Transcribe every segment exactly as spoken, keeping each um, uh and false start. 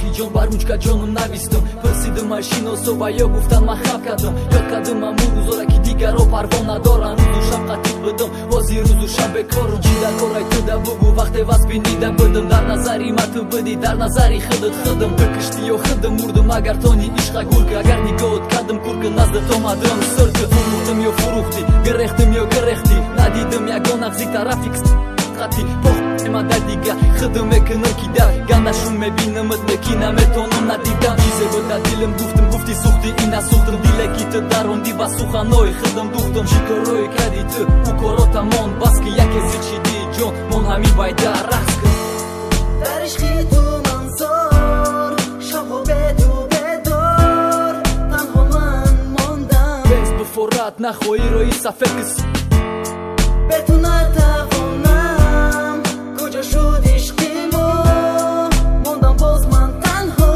Рафиқи ҷон бар ручка ҷоным навистам пурсидам аз шиносова ё гуфтан ман хаб кардам ёд кардам аму рӯзора ки дигаро парво надорам рӯзу шаб қатӣ будам ҳозир рӯзу шаб бекорам чӣ дар корай ту да бугу вақте вас бинида будам дар назари ман ту будӣ дар назари худат худам бикишти ё худам мурдам агар тони ишқа гулка агар нигоҳат кардам курка наздат омадам сурка фурӯхтам ё фурӯхтӣ гирехтам ё гирехтӣ надидам ягон нағзи тарафи қати похма дар дига худам мекунам ки дар гандашум мебинамат леки наметонам надидам чизе буда дилам гуфтам гуфти сухтӣ ина сухтам диле ки ту даронди ба суханои худам духтам чӣ корое кардӣ ту у коро тамон бас ки яке зичиди ҷон мон ҳамин байда рақс кун дар ишқи ту манзор шабҳо беду бедор танҳо ман мондам без буфорат нахоҳӣ рои сафекис бе ту натавонам куҷо шуд ишқи мо мондам боз ман танҳо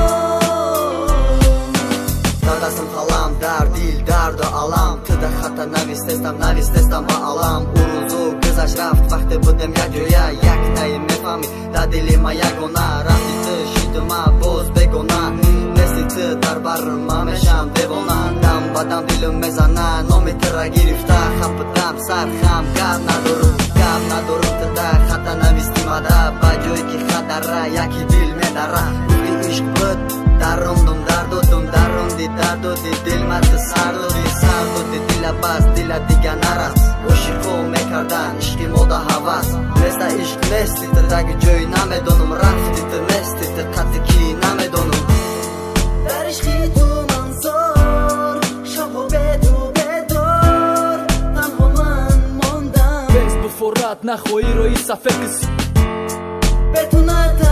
дар дастам қалам дар дил дарду алам ту дар хата навистестам навистестам ба алам у рӯзу гузашт рафт вақте будем якҷоя як таи мефаҳмӣ дар дили ма ягона рафти ту шиду ма боз бегона нести ту дар бар ма мешам девона дам ба дам дилам мезана номи тура гирифта хам будам сар хам гап надорум гап надорум ту дар хата нависти мада ба ҷое ки хатара яки дил медара гуфти ишқ буд дарондум дардодум даронди дардоди дил ма ту сар доди сар доди дила бас дила дига нарас ошиқо мекардан ишқи мода ҳавас неста ишқ нести ту таги ҷой намедонум рафти ту нести ту қатӣ ки намедонум дар ишқи ту манзор шабҳо беду бедор танҳо ман мондам без буфорат нахоҳӣ рои сафекис бе ту ната